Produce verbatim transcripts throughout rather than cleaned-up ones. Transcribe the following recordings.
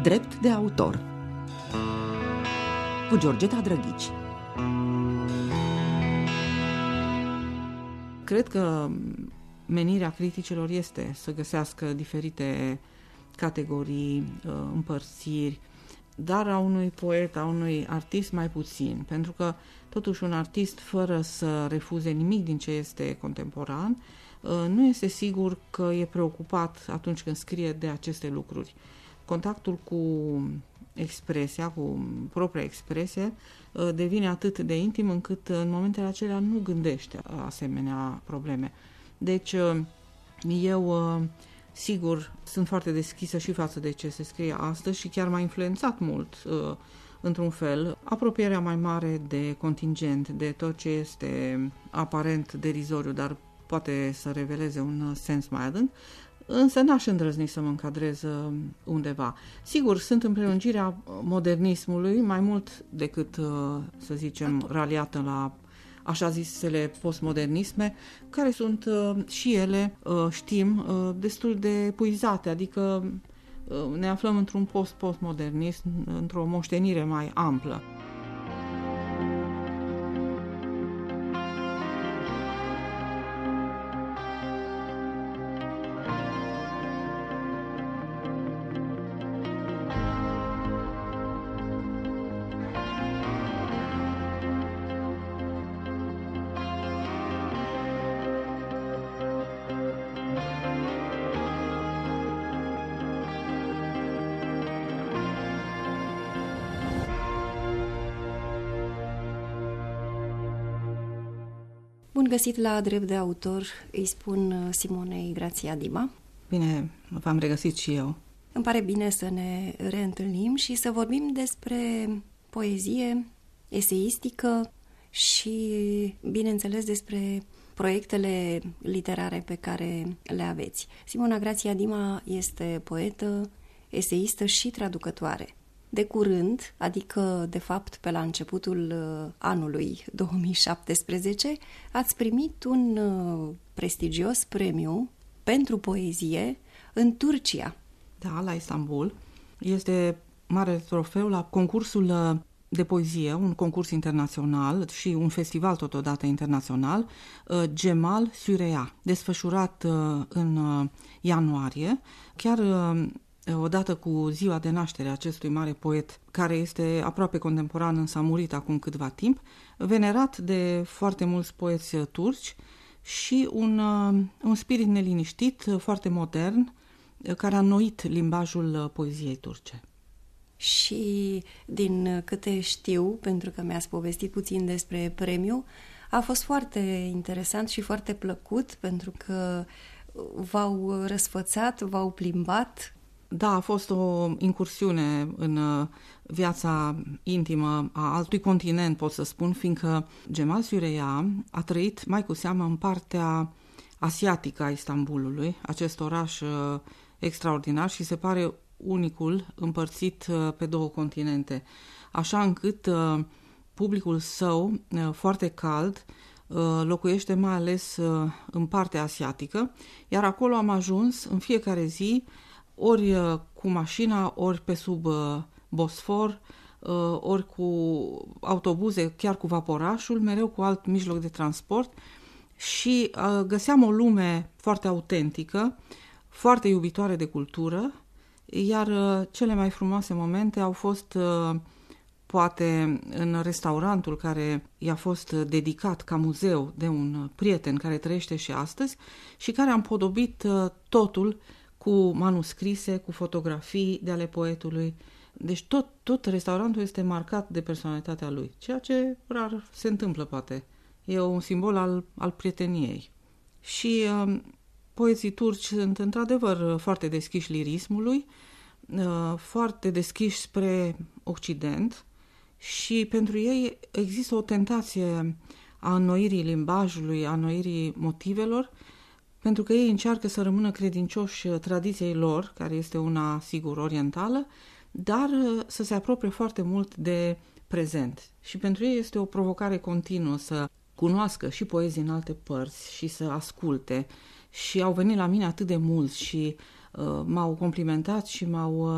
Drept de autor cu Georgeta Drăghici. Cred că menirea criticilor este să găsească diferite categorii, împărțiri, dar a unui poet, a unui artist mai puțin, pentru că totuși un artist, fără să refuze nimic din ce este contemporan, nu este sigur că e preocupat atunci când scrie de aceste lucruri. Contactul cu expresia, cu propria expresie, devine atât de intim încât în momentele acelea nu gândește asemenea probleme. Deci eu, sigur, sunt foarte deschisă și față de ce se scrie astăzi și chiar m-a influențat mult, într-un fel, apropierea mai mare de contingent, de tot ce este aparent derizoriu, dar poate să reveleze un sens mai adânc, însă n-aș îndrăzni să mă încadrez undeva. Sigur, sunt în prelungirea modernismului mai mult decât, să zicem, raliată la așa zisele postmodernisme, care sunt și ele, știm, destul de epuizate, adică ne aflăm într-un post-postmodernism, într-o moștenire mai amplă. Bun găsit la Drept de autor, îi spun Simonei Grația Dima. Bine, v-am regăsit și eu. Îmi pare bine să ne reîntâlnim și să vorbim despre poezie, eseistică și, bineînțeles, despre proiectele literare pe care le aveți. Simona Grația Dima este poetă, eseistă și traducătoare. De curând, adică de fapt pe la începutul anului două mii șaptesprezece, ați primit un prestigios premiu pentru poezie în Turcia. Da, la Istanbul. Este mare trofeu la concursul de poezie, un concurs internațional și un festival totodată internațional, Cemal Süreya, desfășurat în ianuarie, chiar odată cu ziua de naștere a acestui mare poet, care este aproape contemporan, însă a murit acum câtva timp, venerat de foarte mulți poeți turci și un, un spirit neliniștit, foarte modern, care a înnoit limbajul poeziei turce. Și din câte știu, pentru că mi-ați povestit puțin despre premiu, a fost foarte interesant și foarte plăcut, pentru că v-au răsfățat, v-au plimbat. Da, a fost o incursiune în viața intimă a altui continent, pot să spun, fiindcă Cemal Süreya a trăit mai cu seamă în partea asiatică a Istanbulului, acest oraș extraordinar și se pare unicul împărțit pe două continente, așa încât publicul său, foarte cald, locuiește mai ales în partea asiatică, iar acolo am ajuns în fiecare zi, ori cu mașina, ori pe sub Bosfor, ori cu autobuze, chiar cu vaporașul, mereu cu alt mijloc de transport și găseam o lume foarte autentică, foarte iubitoare de cultură, iar cele mai frumoase momente au fost poate în restaurantul care i-a fost dedicat ca muzeu de un prieten care trăiește și astăzi și care a împodobit totul cu manuscrise, cu fotografii de ale poetului. Deci tot, tot restaurantul este marcat de personalitatea lui, ceea ce rar se întâmplă, poate. E un simbol al, al prieteniei. Și uh, poeții turci sunt într-adevăr foarte deschiși lirismului, uh, foarte deschiși spre Occident și pentru ei există o tentație a înnoirii limbajului, a înnoirii motivelor, pentru că ei încearcă să rămână credincioși tradiției lor, care este una, sigur, orientală, dar să se apropie foarte mult de prezent. Și pentru ei este o provocare continuă să cunoască și poezii în alte părți și să asculte. Și au venit la mine atât de mulți și uh, m-au complimentat și m-au uh,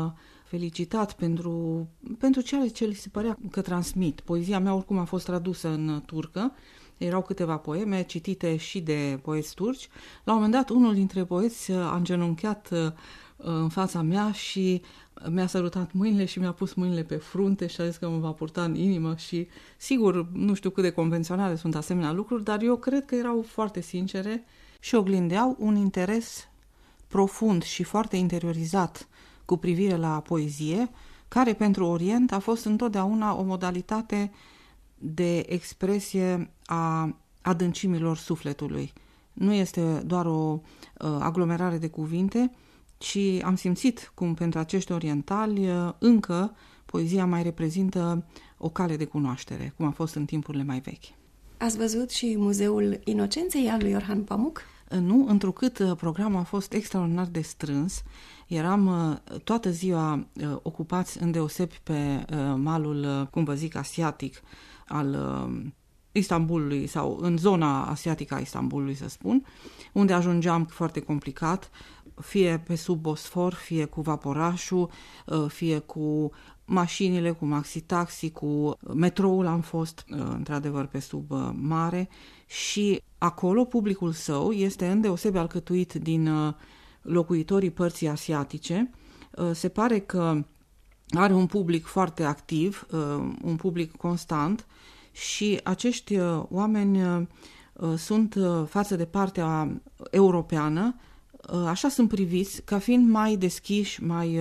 felicitat pentru, pentru ceea ce li se părea că transmit. Poezia mea oricum a fost tradusă în turcă, erau câteva poeme citite și de poeți turci. La un moment dat, unul dintre poeți a îngenunchiat în fața mea și mi-a sărutat mâinile și mi-a pus mâinile pe frunte și a zis că mă va purta în inimă și, sigur, nu știu cât de convenționale sunt asemenea lucruri, dar eu cred că erau foarte sincere și oglindeau un interes profund și foarte interiorizat cu privire la poezie, care pentru Orient a fost întotdeauna o modalitate de expresie a adâncimilor sufletului. Nu este doar o uh, aglomerare de cuvinte, ci am simțit cum pentru acești orientali uh, încă poezia mai reprezintă o cale de cunoaștere, cum a fost în timpurile mai vechi. Ați văzut și Muzeul Inocenței al lui Orhan Pamuk? Nu, întrucât programul a fost extraordinar de strâns, eram toată ziua ocupați îndeosebi pe malul, cum vă zic, asiatic al Istanbulului sau în zona asiatică a Istanbulului, să spun, unde ajungeam foarte complicat, fie pe sub Bosfor, fie cu vaporașul, fie cu mașinile, cu maxi-taxi, cu metroul am fost, într-adevăr, pe sub mare și acolo publicul său este îndeosebi alcătuit din locuitorii părții asiatice. Se pare că are un public foarte activ, un public constant și acești oameni sunt față de partea europeană, așa sunt priviți ca fiind mai deschiși, mai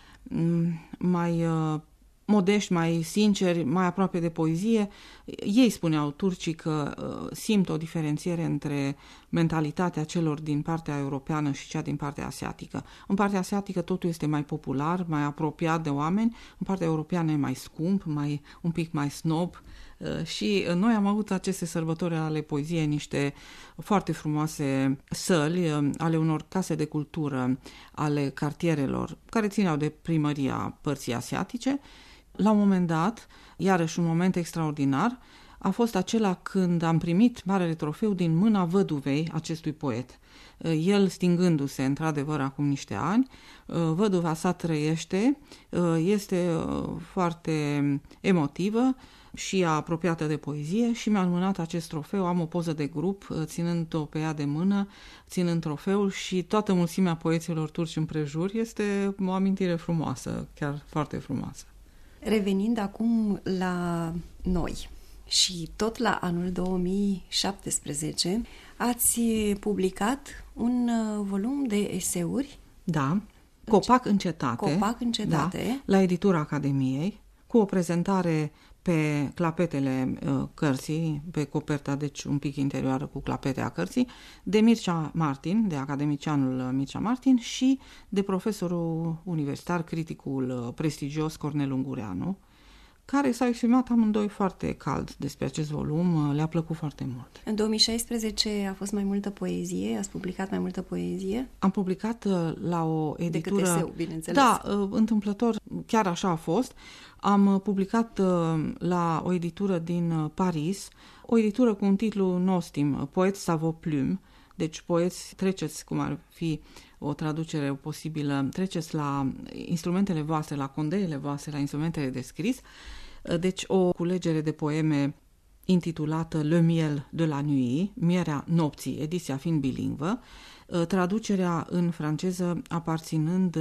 mai uh, modești, mai sinceri, mai aproape de poezie. Ei spuneau, turcii, că uh, simt o diferențiere între mentalitatea celor din partea europeană și cea din partea asiatică. În partea asiatică totul este mai popular, mai apropiat de oameni, în partea europeană e mai scump, mai, un pic mai snob. Uh, și noi am avut aceste sărbători ale poeziei, niște foarte frumoase săli uh, ale unor case de cultură, ale cartierelor, care țineau de primăria părții asiatice. La un moment dat, iarăși un moment extraordinar, a fost acela când am primit marele trofeu din mâna văduvei acestui poet. El stingându-se, într-adevăr, acum niște ani, văduva sa trăiește, este foarte emotivă și apropiată de poezie și mi-a înmânat acest trofeu. Am o poză de grup, ținând-o pe ea de mână, ținând trofeul și toată mulțimea poeților turci împrejur. Este o amintire frumoasă, chiar foarte frumoasă. Revenind acum la noi și tot la anul două mii șaptesprezece, ați publicat un volum de eseuri. Da, Copac în cetate. Copac în cetate. Da, la editura Academiei, cu o prezentare pe clapetele uh, cărții, pe coperta, deci un pic interioară cu clapete a cărții, de Mircea Martin, de academicianul Mircea Martin și de profesorul universitar, criticul uh, prestigios Cornel Ungureanu, care s-au exprimat amândoi foarte cald despre acest volum, le-a plăcut foarte mult. În două mii șaisprezece a fost mai multă poezie, ați publicat mai multă poezie? Am publicat la o editură... Decât eseu, bineînțeles. Da, întâmplător, chiar așa a fost. Am publicat la o editură din Paris, o editură cu un titlu nostim, Poètes ça vaut plume, deci poeți, treceți, cum ar fi o traducere posibilă, treceți la instrumentele voastre, la condeile voastre, la instrumentele de scris. Deci o culegere de poeme intitulată Le miel de la nuit, Mierea nopții, ediția fiind bilingvă, traducerea în franceză aparținând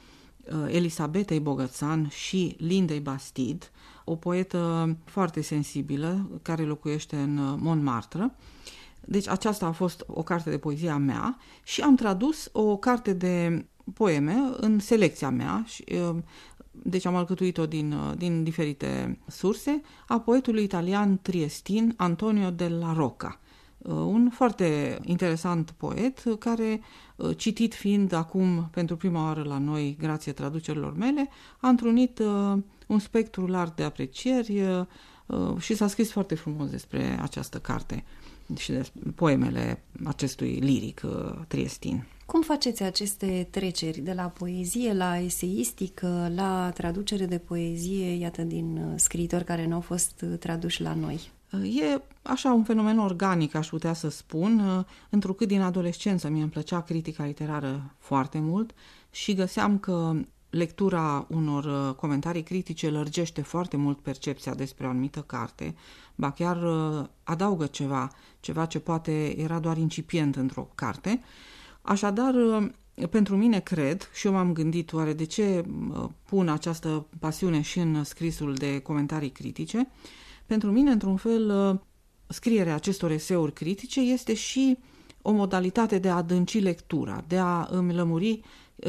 Elisabetei Bogățan și Lindei Bastide, o poetă foarte sensibilă care locuiește în Montmartre. Deci aceasta a fost o carte de poezie a mea și am tradus o carte de poeme în selecția mea, și, deci am alcătuit-o din, din diferite surse, a poetului italian triestin Antonio della Rocca, un foarte interesant poet care, citit fiind acum pentru prima oară la noi, grație traducerilor mele, a întrunit un spectru larg de aprecieri și s-a scris foarte frumos despre această carte și de poemele acestui liric triestin. Cum faceți aceste treceri de la poezie la eseistică, la traducere de poezie, iată, din scriitori care nu au fost traduși la noi? E așa un fenomen organic, aș putea să spun, întrucât din adolescență mie îmi plăcea critica literară foarte mult și găseam că lectura unor comentarii critice lărgește foarte mult percepția despre o anumită carte, ba chiar adaugă ceva, ceva ce poate era doar incipient într-o carte. Așadar, pentru mine cred, și eu m-am gândit oare de ce pun această pasiune și în scrisul de comentarii critice, pentru mine, într-un fel, scrierea acestor eseuri critice este și o modalitate de a adânci lectura, de a îmi lămuri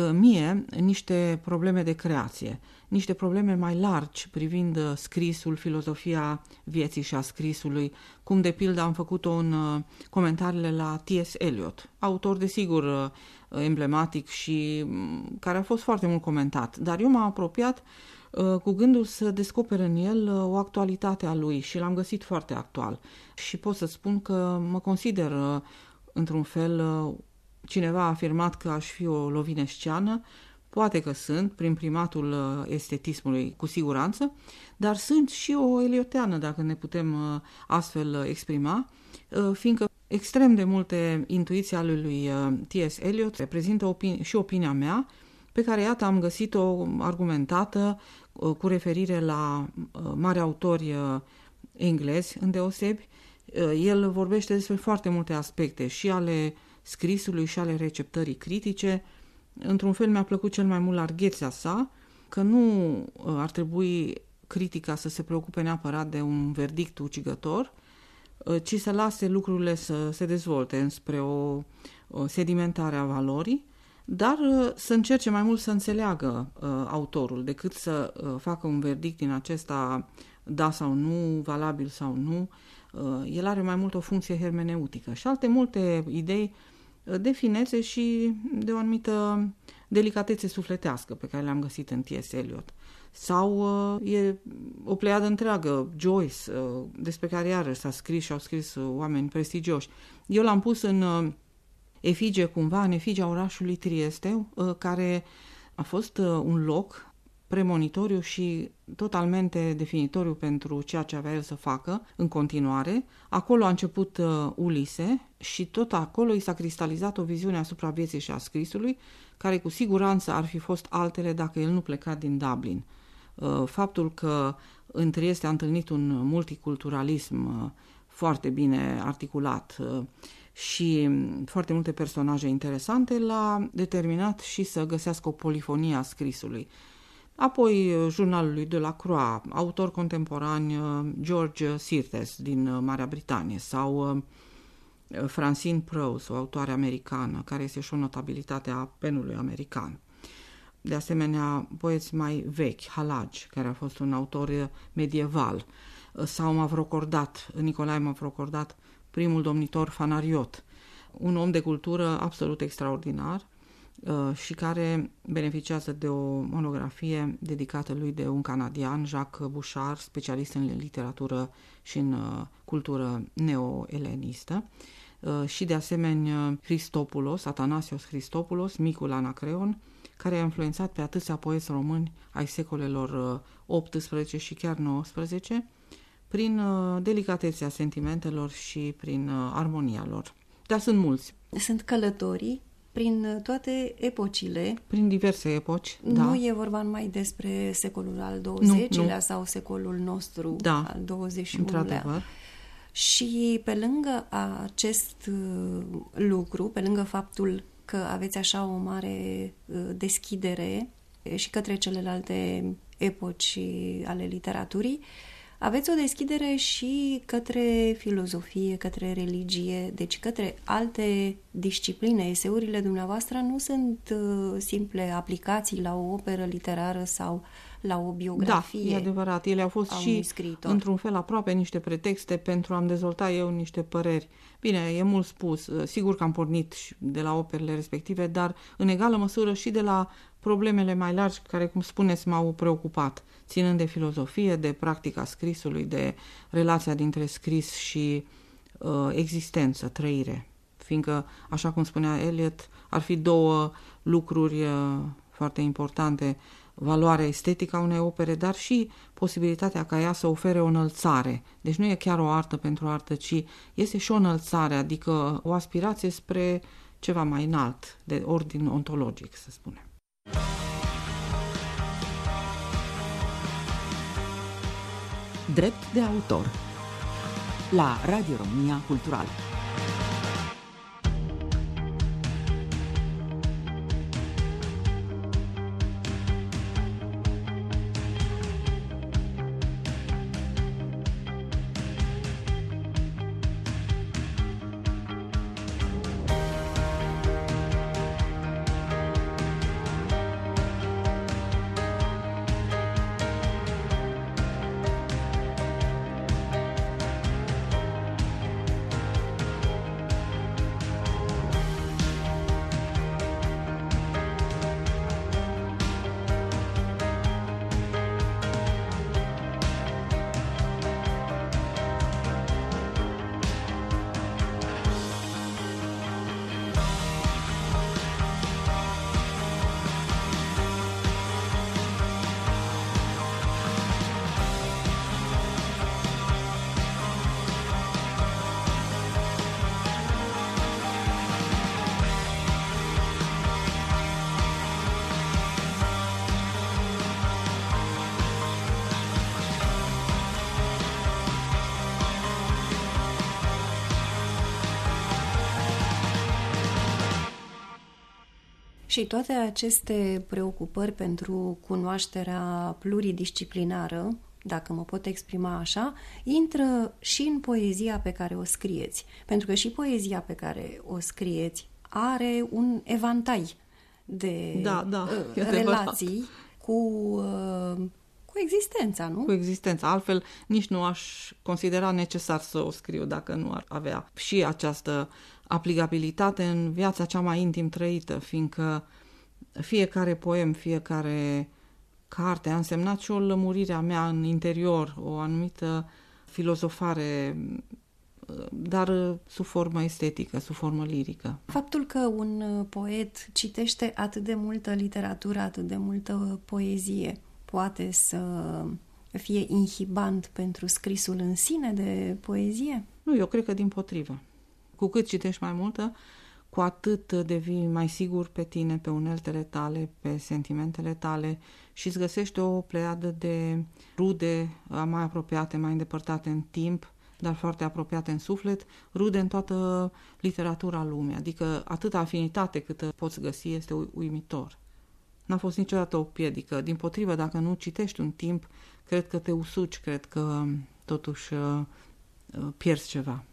mie niște probleme de creație, niște probleme mai largi privind scrisul, filozofia vieții și a scrisului, cum de pildă am făcut-o în comentariile la T S. Eliot, autor desigur emblematic și care a fost foarte mult comentat, dar eu m-am apropiat cu gândul să descoper în el o actualitate a lui și l-am găsit foarte actual. Și pot să spun că mă consider, într-un fel, cineva a afirmat că aș fi o lovinesciană, poate că sunt, prin primatul estetismului, cu siguranță, dar sunt și o elioteană, dacă ne putem astfel exprima, fiindcă extrem de multe intuiții ale lui T S. Eliot reprezintă opini- și opinia mea, pe care, iată, am găsit-o argumentată cu referire la mari autori englezi, îndeosebi. El vorbește despre foarte multe aspecte, și ale scrisului și ale receptării critice. Într-un fel mi-a plăcut cel mai mult larghețea sa, că nu ar trebui critica să se preocupe neapărat de un verdict ucigător, ci să lase lucrurile să se dezvolte înspre o, o sedimentare a valorii, dar să încerce mai mult să înțeleagă uh, autorul, decât să uh, facă un verdict din acesta da sau nu, valabil sau nu. Uh, el are mai mult o funcție hermeneutică și alte multe idei uh, de finețe și de o anumită delicatețe sufletească pe care le-am găsit în T S. Eliot. Sau uh, e o pleiadă întreagă, Joyce, uh, despre care iarăși s-a scris și au scris uh, oameni prestigioși. Eu l-am pus în uh, efigie, cumva, în efigia orașului Trieste, uh, care a fost uh, un loc premonitoriu și totalmente definitoriu pentru ceea ce avea el să facă în continuare. Acolo a început uh, Ulise și tot acolo i s-a cristalizat o viziune asupra vieții și a scrisului, care cu siguranță ar fi fost altele dacă el nu pleca din Dublin. Uh, faptul că în Trieste a întâlnit un multiculturalism uh, foarte bine articulat uh, și foarte multe personaje interesante l-a determinat și să găsească o polifonie a scrisului. Apoi jurnalul lui Delacroix, autor contemporan George Sirtes din Marea Britanie, sau Francine Prose, o autoare americană, care este și o notabilitate a penului american. De asemenea, poeți mai vechi, Halage, care a fost un autor medieval, sau Mavrocordat, Nicolae Mavrocordat, primul domnitor Fanariot, un om de cultură absolut extraordinar și care beneficiază de o monografie dedicată lui de un canadian, Jacques Bouchard, specialist în literatură și în cultură neo-elenistă, și de asemenea Christopoulos, Atanasios Christopoulos, micul Anacreon, care a influențat pe atâția poeți români ai secolelor optsprezece și chiar nouăsprezece, prin delicatețea sentimentelor și prin armonia lor. Dar sunt mulți. Sunt călătorii prin toate epocile. Prin diverse epoci, nu da. Nu e vorba numai despre secolul al douăzecilea nu, nu. sau secolul nostru, da, al douăzeci și unulea. Într-adevăr. Și pe lângă acest lucru, pe lângă faptul că aveți așa o mare deschidere și către celelalte epoci ale literaturii, aveți o deschidere și către filozofie, către religie, deci către alte discipline. Eseurile dumneavoastră nu sunt uh, simple aplicații la o operă literară sau la o biografie. Da, e adevărat. Ele au fost și, într-un fel, aproape niște pretexte pentru a-mi dezvolta eu niște păreri. Bine, e mult spus. Sigur că am pornit de la operele respective, dar în egală măsură și de la problemele mai largi care, cum spuneți, m-au preocupat, ținând de filozofie, de practica scrisului, de relația dintre scris și uh, existență, trăire. Fiindcă, așa cum spunea Eliot, ar fi două lucruri uh, foarte importante: valoarea estetică a unei opere, dar și posibilitatea ca ea să ofere o înălțare. Deci nu e chiar o artă pentru artă, ci este și o înălțare, adică o aspirație spre ceva mai înalt, de ordin ontologic, să spunem. Drept de autor la Radio România Cultural. Și toate aceste preocupări pentru cunoașterea pluridisciplinară, dacă mă pot exprima așa, intră și în poezia pe care o scrieți. Pentru că și poezia pe care o scrieți are un evantai de da, da, uh, relații cu, uh, cu existența, nu? Cu existența. Altfel, nici nu aș considera necesar să o scriu dacă nu ar avea și această aplicabilitate în viața cea mai intim trăită, fiindcă fiecare poem, fiecare carte a însemnat și o lămurire a mea în interior, o anumită filozofare, dar sub formă estetică, sub formă lirică. Faptul că un poet citește atât de multă literatură, atât de multă poezie, poate să fie inhibant pentru scrisul în sine de poezie? Nu, eu cred că dimpotrivă. Cu cât citești mai multă, cu atât devii mai sigur pe tine, pe uneltele tale, pe sentimentele tale și îți găsești o pleiadă de rude mai apropiate, mai îndepărtate în timp, dar foarte apropiate în suflet, rude în toată literatura lumii. Adică atâta afinitate cât poți găsi este uimitor. N-a fost niciodată o piedică. Dimpotrivă, dacă nu citești un timp, cred că te usuci, cred că totuși pierzi ceva.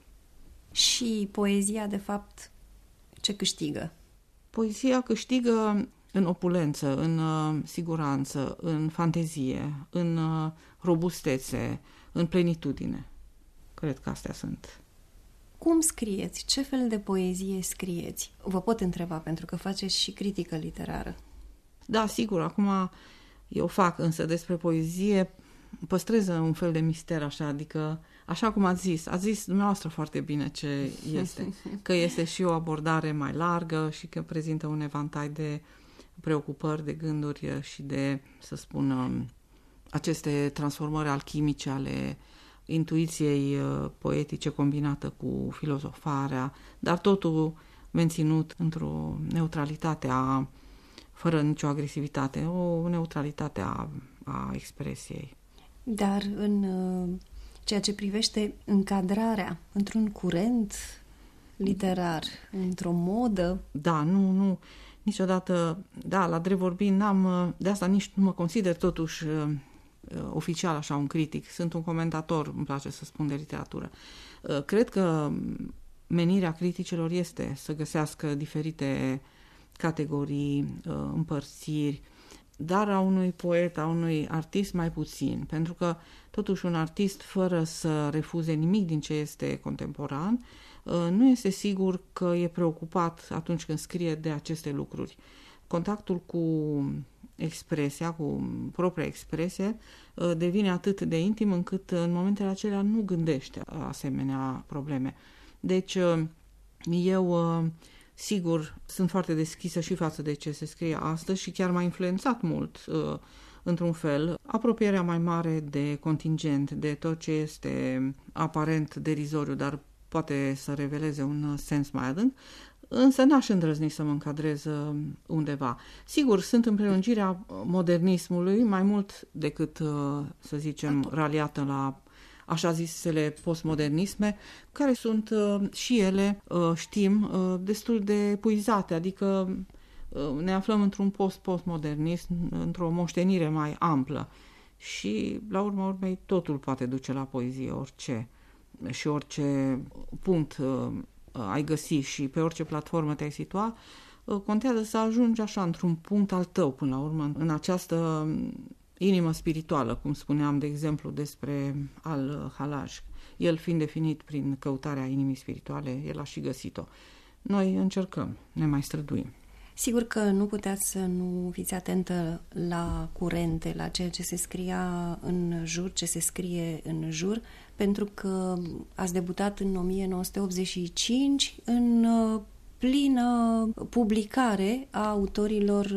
Și poezia, de fapt, ce câștigă? Poezia câștigă în opulență, în uh, siguranță, în fantezie, în uh, robustețe, în plenitudine. Cred că astea sunt. Cum scrieți? Ce fel de poezie scrieți? Vă pot întreba, pentru că faceți și critică literară. Da, sigur, acum eu fac, însă despre poezie păstrez un fel de mister așa, adică așa cum ați zis, ați zis dumneavoastră foarte bine ce este, că este și o abordare mai largă și că prezintă un evantai de preocupări, de gânduri și de, să spun, aceste transformări alchimice ale intuiției poetice combinată cu filozofarea, dar totul menținut într-o neutralitate a, fără nicio agresivitate, o neutralitate a, a expresiei. Dar în ceea ce privește încadrarea într-un curent literar, într-o modă... Da, nu, nu, niciodată, da, la drept vorbind, n-am, de asta nici nu mă consider totuși oficial așa un critic, sunt un comentator, îmi place să spun, de literatură. Cred că menirea criticilor este să găsească diferite categorii, împărțiri, dar a unui poet, a unui artist mai puțin, pentru că totuși un artist, fără să refuze nimic din ce este contemporan, nu este sigur că e preocupat atunci când scrie de aceste lucruri. Contactul cu expresia, cu propria expresie, devine atât de intim încât în momentele acelea nu gândește asemenea probleme. Deci eu, sigur, sunt foarte deschisă și față de ce se scrie astăzi și chiar m-a influențat mult, într-un fel, apropierea mai mare de contingent, de tot ce este aparent derizoriu, dar poate să reveleze un sens mai adânc, însă n-aș îndrăzni să mă încadrez undeva. Sigur, sunt în prelungirea modernismului mai mult decât, să zicem, raliată la așa zisele postmodernisme, care sunt și ele, știm, destul de epuizate, adică ne aflăm într-un post-postmodernism, într-o moștenire mai amplă și, la urma urmei, totul poate duce la poezie, orice și orice punct ai găsi și pe orice platformă te-ai situa, contează să ajungi așa într-un punct al tău, până la urmă, în această inimă spirituală, cum spuneam, de exemplu, despre Al Hallaj. El fiind definit prin căutarea inimii spirituale, el a și găsit-o. Noi încercăm, ne mai străduim. Sigur că nu puteați să nu fiți atentă la curente, la ceea ce se scria în jur, ce se scrie în jur, pentru că ați debutat în o mie nouă sute optzeci și cinci în plină publicare a autorilor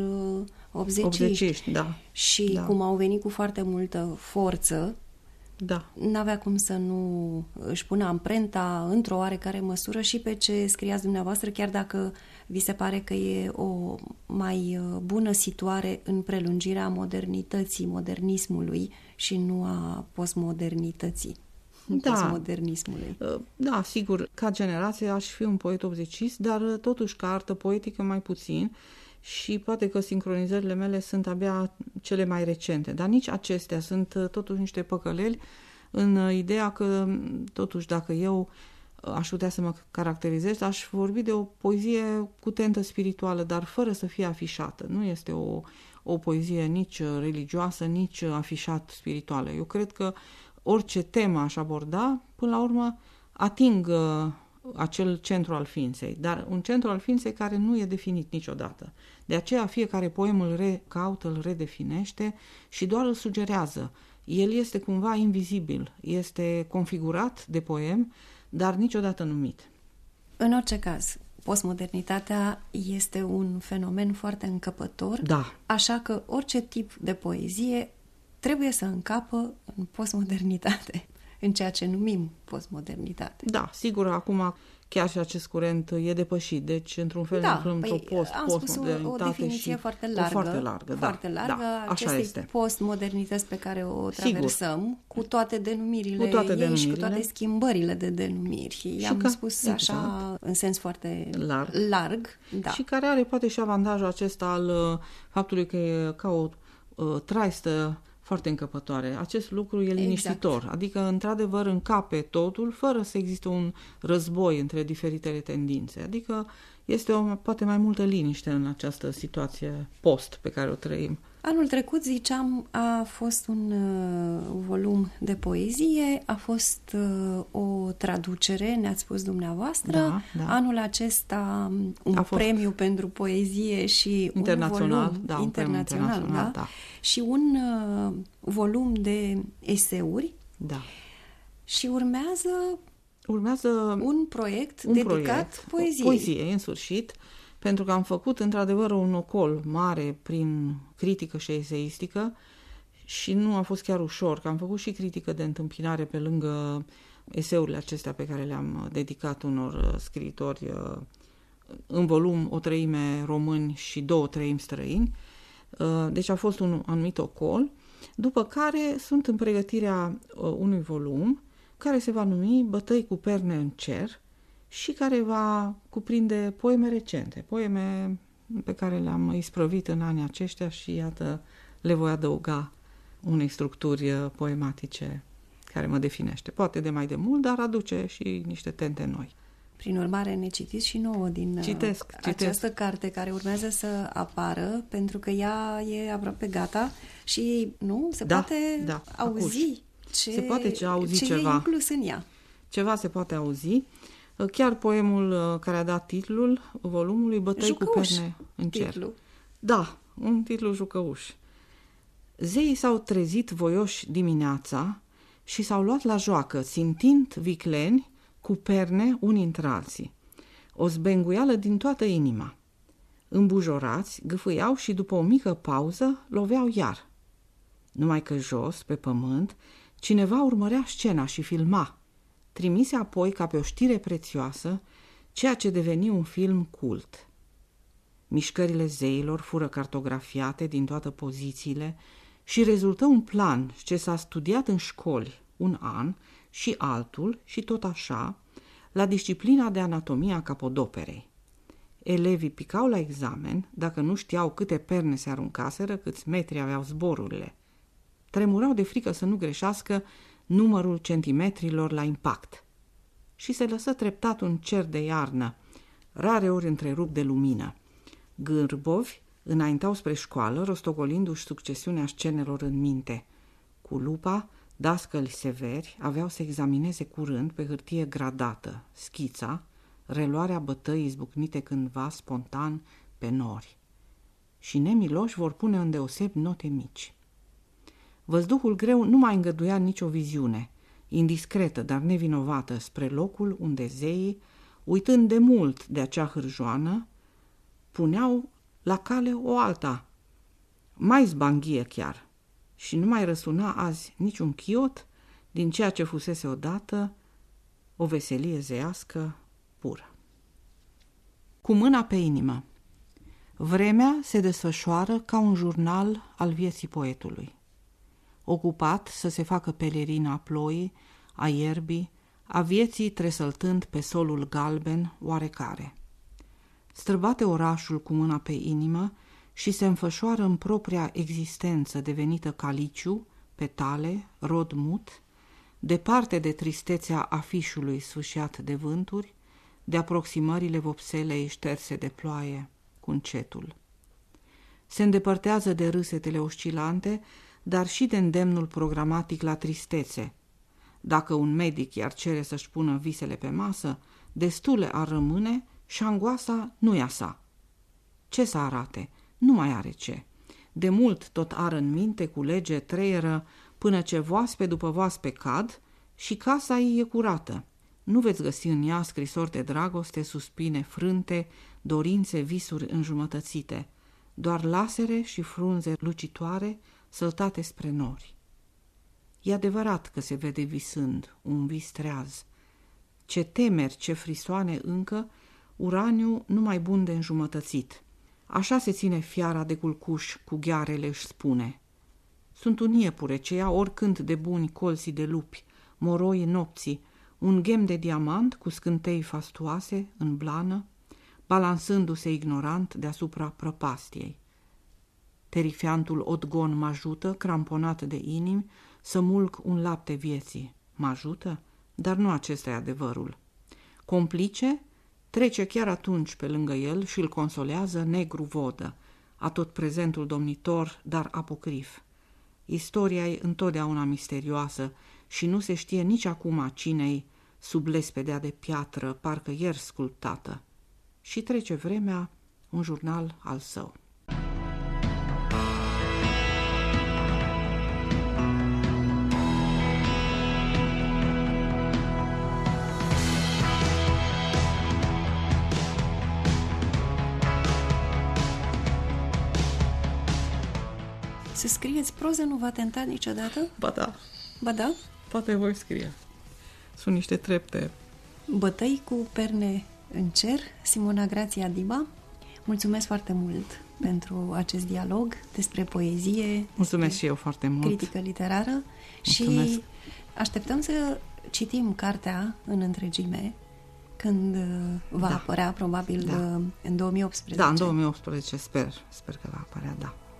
optzeciști. Da. Și da. cum au venit cu foarte multă forță, da. n-avea cum să nu își pună amprenta într-o oarecare măsură și pe ce scriați dumneavoastră, chiar dacă vi se pare că e o mai bună situare în prelungirea modernității, modernismului și nu a postmodernității. Da. Postmodernismului. Da, sigur, ca generație aș fi un poet optzecist, dar totuși ca artă poetică mai puțin și poate că sincronizările mele sunt abia cele mai recente, dar nici acestea sunt totuși niște păcăleli în ideea că totuși dacă eu aș putea să mă caracterizez, aș vorbi de o poezie cu tentă spirituală, dar fără să fie afișată. Nu este o, o poezie nici religioasă, nici afișat spirituală. Eu cred că orice temă aș aborda, până la urmă ating uh, acel centru al ființei, dar un centru al ființei care nu e definit niciodată. De aceea fiecare poem îl recaută, îl redefinește și doar îl sugerează. El este cumva invizibil, este configurat de poem, dar niciodată numit. În orice caz, postmodernitatea este un fenomen foarte încăpător, da. Așa că orice tip de poezie trebuie să încapă în postmodernitate, în ceea ce numim postmodernitate. Da, sigur, acum chiar și acest curent e depășit, deci într-un fel da, ne aflăm într-o păi, post, am postmodernitate spus o, o definiție și foarte largă, foarte largă, foarte da, largă da, acestei postmodernități pe care o traversăm, sigur. cu toate denumirile cu toate ei denumirile. și cu toate schimbările de denumiri. I-am că, spus exact. așa în sens foarte larg, larg da. Și care are poate și avantajul acesta al uh, faptului că e ca o uh, traistă foarte încăpătoare. Acest lucru e liniștitor, exact. Adică într-adevăr încape totul fără să existe un război între diferitele tendințe. Adică este o, poate mai multă liniște în această situație post pe care o trăim. Anul trecut, ziceam, a fost un uh, volum de poezie, a fost uh, o traducere, ne-ați spus dumneavoastră. Da, da. Anul acesta un a premiu pentru poezie și internațional, un volum da, internațional, un internațional da? da. Și un uh, volum de eseuri. Da. Și urmează, urmează un proiect un dedicat proiect, poeziei. Poezie, în sfârșit, pentru că am făcut într-adevăr un ocol mare prin critică și eseistică și nu a fost chiar ușor, că am făcut și critică de întâmpinare pe lângă eseurile acestea pe care le-am dedicat unor scriitori în volum, o treime români și două treimi străini. Deci a fost un anumit ocol, după care sunt în pregătirea unui volum care se va numi Bătăi cu perne în cer și care va cuprinde poeme recente, poeme pe care le-am isprăvit în anii aceștia și iată le voi adăuga unei structuri poematice care mă definește. Poate de mai de mult, dar aduce și niște tente noi. Prin urmare, ne citiți și nouă din citesc, această citesc. carte care urmează să apară, pentru că ea e aproape gata și nu se da, poate da, auzi ce, se poate auzi ce ceva. e inclus în ea. Ceva se poate auzi. Chiar poemul care a dat titlul volumului Bătăi Jucăuș, cu perne în cer. Titlu. Da, un titlu jucăuș. Zeii s-au trezit voioși dimineața și s-au luat la joacă, țintind vicleni cu perne unii între alții. O zbenguială din toată inima. Îmbujorați, gâfâiau și după o mică pauză loveau iar. Numai că jos, pe pământ, cineva urmărea scena și filma. Trimise apoi ca pe o știre prețioasă ceea ce deveni un film cult. Mișcările zeilor fură cartografiate din toate pozițiile și rezultă un plan ce s-a studiat în școli un an și altul, și tot așa, la disciplina de anatomie a capodoperei. Elevii picau la examen dacă nu știau câte perne se aruncaseră, câți metri aveau zborurile. Tremurau de frică să nu greșească numărul centimetrilor la impact. Și se lăsă treptat un cer de iarnă, rare ori întrerupt de lumină. Gârbovi înaintau spre școală, rostogolindu-și succesiunea scenelor în minte. Cu lupa, dascăli severi aveau să examineze curând pe hârtie gradată schița, reluarea bătăii izbucnite cândva spontan pe nori. Și nemiloși vor pune îndeosebi note mici. Văzduhul greu nu mai îngăduia nicio viziune, indiscretă, dar nevinovată, spre locul unde zeii, uitând de mult de acea hârjoană, puneau la cale o alta, mai zbanghie chiar, și nu mai răsuna azi niciun chiot din ceea ce fusese odată o veselie zeiască pură. Cu mâna pe inimă. Vremea se desfășoară ca un jurnal al vieții poetului, ocupat să se facă pelerina a ploii, a ierbii, a vieții tresăltând pe solul galben oarecare. Străbate orașul cu mâna pe inimă și se înfășoară în propria existență devenită caliciu, petale, rod mut, departe de tristețea afișului sfâșiat de vânturi, de aproximările vopselei șterse de ploaie cu încetul. Se îndepărtează de râsetele oscilante, dar și de îndemnul programatic la tristețe. Dacă un medic i-ar cere să-și pună visele pe masă, destule ar rămâne și angoasa nu-i a sa. Ce să arate? Nu mai are ce. De mult tot are în minte, culege, treieră, până ce voaspe după voaspe cad și casa ei e curată. Nu veți găsi în ea scrisori de dragoste, suspine frânte, dorințe, visuri înjumătățite, doar lasere și frunze lucitoare săltate spre nori. E adevărat că se vede visând, un vis treaz. Ce temeri, ce frisoane încă, uraniu numai bun de înjumătățit. Așa se ține fiara de culcuș cu ghearele, își spune. Sunt un iepure ce ia oricând de buni colții de lupi, moroi nopții, un ghem de diamant cu scântei fastuoase în blană, balansându-se ignorant deasupra prăpastiei. Terifiantul odgon mă ajută, cramponat de inimi, să mulg un lapte vieții. Mă ajută? Dar nu acesta e adevărul. Complice trece chiar atunci pe lângă el și îl consolează negru vodă, atot prezentul domnitor, dar apocrif. Istoria e întotdeauna misterioasă și nu se știe nici acum cine-i sub lespedea de piatră, parcă ieri sculptată. Și trece vremea, un jurnal al său. Să scrieți proză nu v-a tentat niciodată? Ba da. Ba da? Poate voi scrie. Sunt niște trepte. Bătăi cu perne în cer, Simona Grația Diba. Mulțumesc foarte mult pentru acest dialog despre poezie. Mulțumesc și eu foarte mult. Critică literară. Mulțumesc. Și așteptăm să citim cartea în întregime când va da. apărea, probabil, da. în două mii optsprezece. Da, în două mii optsprezece, sper. Sper că va apărea, da.